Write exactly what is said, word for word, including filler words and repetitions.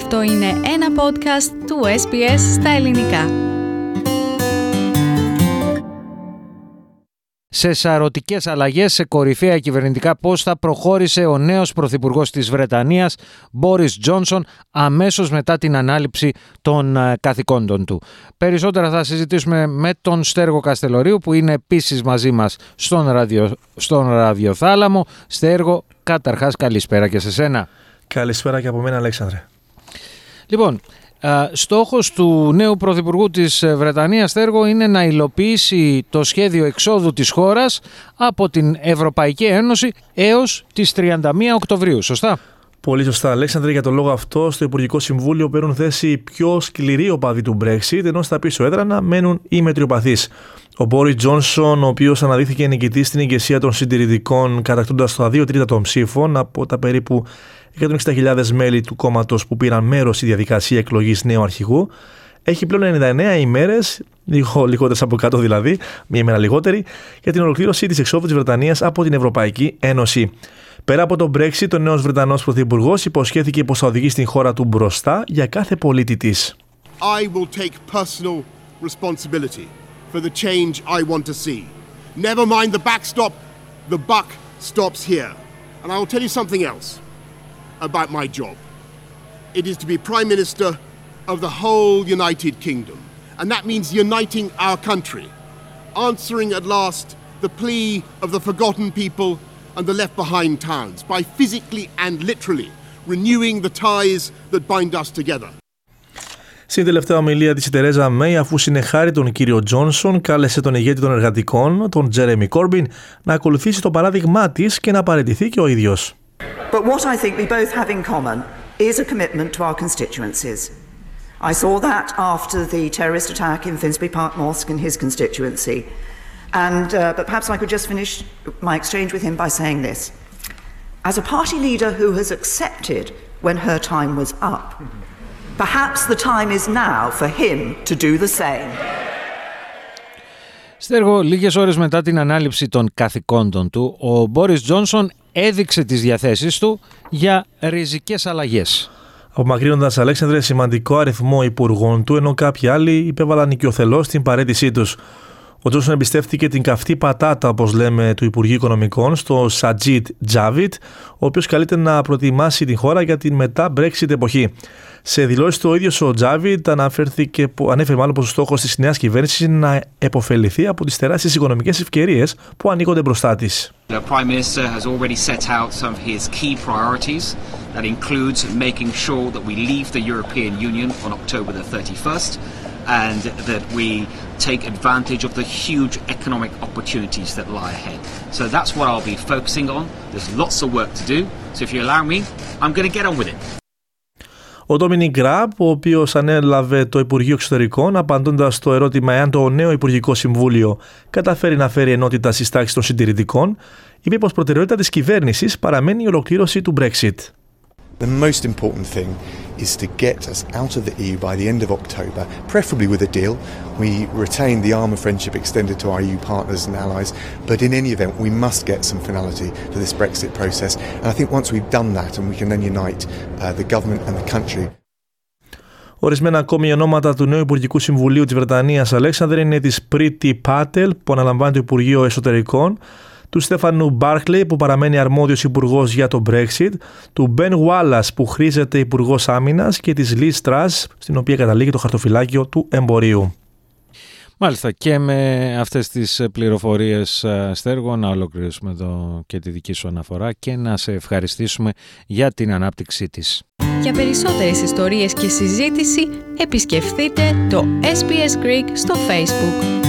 Αυτό είναι ένα podcast του ες μπι ες στα ελληνικά. Σε σαρωτικές αλλαγές σε κορυφαία κυβερνητικά πόστα προχώρησε ο νέος πρωθυπουργός της Βρετανίας, Μπόρις Τζόνσον, αμέσως μετά την ανάληψη των καθηκόντων του. Περισσότερα θα συζητήσουμε με τον Στέργο Καστελορίου, που είναι επίσης μαζί μας στον, ραδιο, στον ραδιοθάλαμο. Στέργο, καταρχάς καλησπέρα και σε σένα. Καλησπέρα και από μένα, Αλέξανδρε. Λοιπόν, στόχος του νέου πρωθυπουργού της Βρετανίας, Στέργο, είναι να υλοποιήσει το σχέδιο εξόδου της χώρας από την Ευρωπαϊκή Ένωση έως τις τριάντα μία Οκτωβρίου, σωστά? Πολύ σωστά, Αλέξανδρε. Για τον λόγο αυτό, στο Υπουργικό Συμβούλιο παίρνουν θέση πιο σκληροί οπαδοί του Brexit, ενώ στα πίσω έδρανα μένουν οι μετριοπαθείς. Ο Μπόρις Τζόνσον, ο οποίος αναδείχθηκε νικητής στην ηγεσία των συντηρητικών, κατακτώντας τα δύο τρίτα των ψήφων από τα περίπου εκατόν εξήντα χιλιάδες μέλη του κόμματος που πήραν μέρος στη διαδικασία εκλογής νέου αρχηγού, έχει πλέον ενενήντα εννέα ημέρες, λίγο λιγότερες από κάτω δηλαδή, μία ημέρα λιγότερη, για την ολοκλήρωση της εξόδου της Βρετανίας από την Ευρωπαϊκή Ένωση. Πέρα από το Brexit, ο νέος Βρετανός πρωθυπουργός υποσχέθηκε πως θα οδηγήσει την χώρα του μπροστά για κάθε πολίτη της. I will take personal responsibility for the change I want to see. Never mind the backstop, the buck stops here. And I will tell you something else about my job. It is to be Prime Minister of the whole United Kingdom. And that means uniting our country, answering at last the plea of the forgotten people and the left behind towns by physically and literally renewing the ties that bind us together. Στην τελευταία ομιλία της η Τερέζα Μέη, αφού συνεχάρει τον κύριο Τζόνσον, κάλεσε τον ηγέτη των εργατικών, τον Τζέρεμι Κόρμπιν, να ακολουθήσει το παράδειγμά της και να παραιτηθεί και ο ίδιος. But what I think we both have in common is a commitment to our constituencies. I saw that after the terrorist attack in Finsbury Park Mosque in his constituency. And, uh, but perhaps I could just finish my exchange with him by saying this. As a party leader who has accepted when her time was up, perhaps the time is now for him to do the same. Στέργο, λίγες ώρες μετά την ανάληψη των καθηκόντων του, ο Μπόρις Τζόνσον έδειξε τις διαθέσεις του για ριζικές αλλαγές. Απομακρύνοντας, Αλέξανδρε, σημαντικό αριθμό υπουργών του, ενώ κάποιοι άλλοι υπέβαλαν οικειοθελώς την παραίτησή τους. Ο Τζόνσον εμπιστεύτηκε την καυτή πατάτα, όπως λέμε, του Υπουργείου Οικονομικών στο Σατζίτ Τζάβιτ, ο οποίος καλείται να προετοιμάσει την χώρα για την μετά-Brexit εποχή. Σε δηλώσεις του, ο ίδιος ο Τζάβιτ αναφέρθηκε, ανέφερε μάλλον πως ο στόχος της νέας κυβέρνησης είναι να επωφεληθεί από τις τεράστιες οικονομικές ευκαιρίες που ανοίγονται μπροστά της. The Prime Minister has already set out some of his key priorities. That includes making sure that we leave the European Union on October the thirty-first and that we take advantage of the huge economic opportunities that lie ahead. So that's what I'll be focusing on. There's lots of work to do. So if you allow me, I'm going to get on with it. Ο Ντόμινικ Ραμπ, ο οποίος ανέλαβε το Υπουργείο Εξωτερικών, απαντώντας στο ερώτημα εάν το νέο Υπουργικό Συμβούλιο καταφέρει να φέρει ενότητα στις τάξεις των συντηρητικών, είπε πως προτεραιότητα της κυβέρνησης παραμένει η ολοκλήρωση του Brexit. The most important thing is to get us out of the E U by the end of October, preferably with a deal. We retain the arm of friendship extended to our E U partners and allies, but in any event, we must get some finality to this Brexit process. And I think once we've done that, and we can then unite uh, the government and the country. Ορισμένα ακόμη ονόματα του νέου Υπουργικού Συμβουλίου της Βρετανίας, Αλέξανδρε, είναι της Πρίτη Πάτελ, που αναλαμβάνει το Υπουργείο Εσωτερικών, του Στέφανου Μπάρκλεϊ, που παραμένει αρμόδιος υπουργός για το Brexit, του Μπεν Γουάλλας, που χρήζεται υπουργός άμυνας, και της Λιζ Τρας, στην οποία καταλήγει το χαρτοφυλάκιο του εμπορίου. Μάλιστα, και με αυτές τις πληροφορίες, Στέργο, να ολοκληρώσουμε εδώ και τη δική σου αναφορά και να σε ευχαριστήσουμε για την ανάπτυξή της. Για περισσότερες ιστορίες και συζήτηση επισκεφτείτε το ες μπι ες Greek στο Facebook.